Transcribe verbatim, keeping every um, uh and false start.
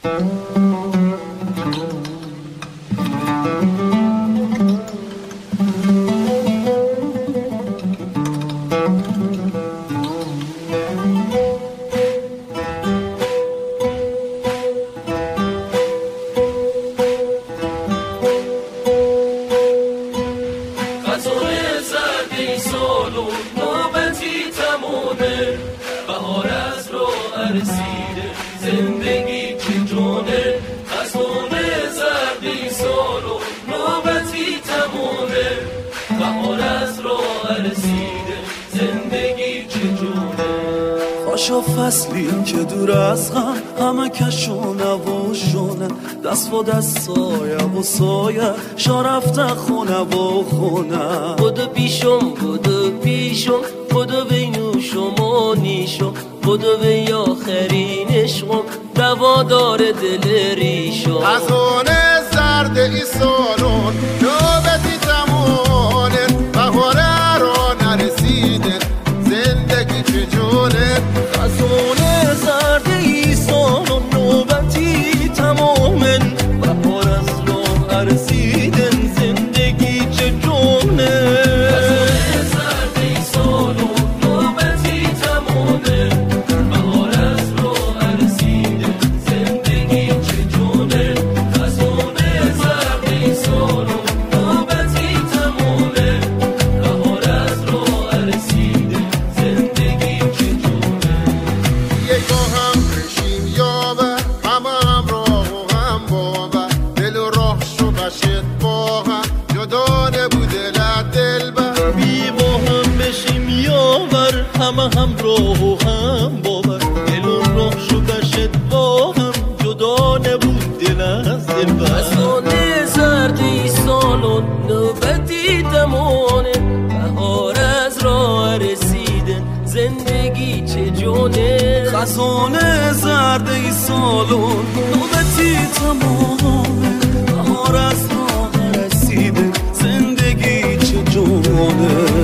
پاشا فصلی که دور از غم همه کشونه و شونه دست و دست سایه و سایه شا رفته خونه و خونه بودو پیشم بودو پیشم بودو بینوشم و نیشم بودو به آخرین عشقم دوا داره دل ریشم خزانه زرد ای سالون نوبتی تمونه بهاره را نرسیده زندگی چجونه خزانه زرد ای سالون نوبتی تمامن بهار از راه رسیدن زندگی چجونه همه هم راه و هم باور دل و راه شو بشد با هم جدا نبود دل از دل بر خزانه زرد ای سالون نوبتی تمونه بهار از راه رسیدن زندگی چجونه خزانه زرد ای سالون نوبتی تمونه بهار از راه رسیدن زندگی چجونه